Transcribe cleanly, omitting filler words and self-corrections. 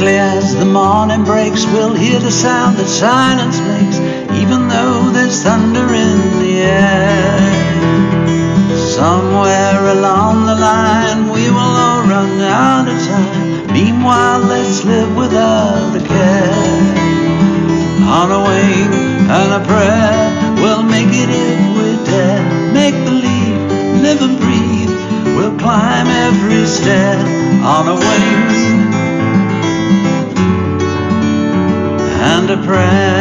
Quickly as the morning breaks, we'll hear the sound that silence makes, even though there's thunder in the air. Somewhere along the line we will all run out of time. Meanwhile, let's live without a care. On a wing and a prayer, we'll make it if we dare. Make believe, live and breathe, we'll climb every stair. On a wing and a prayer.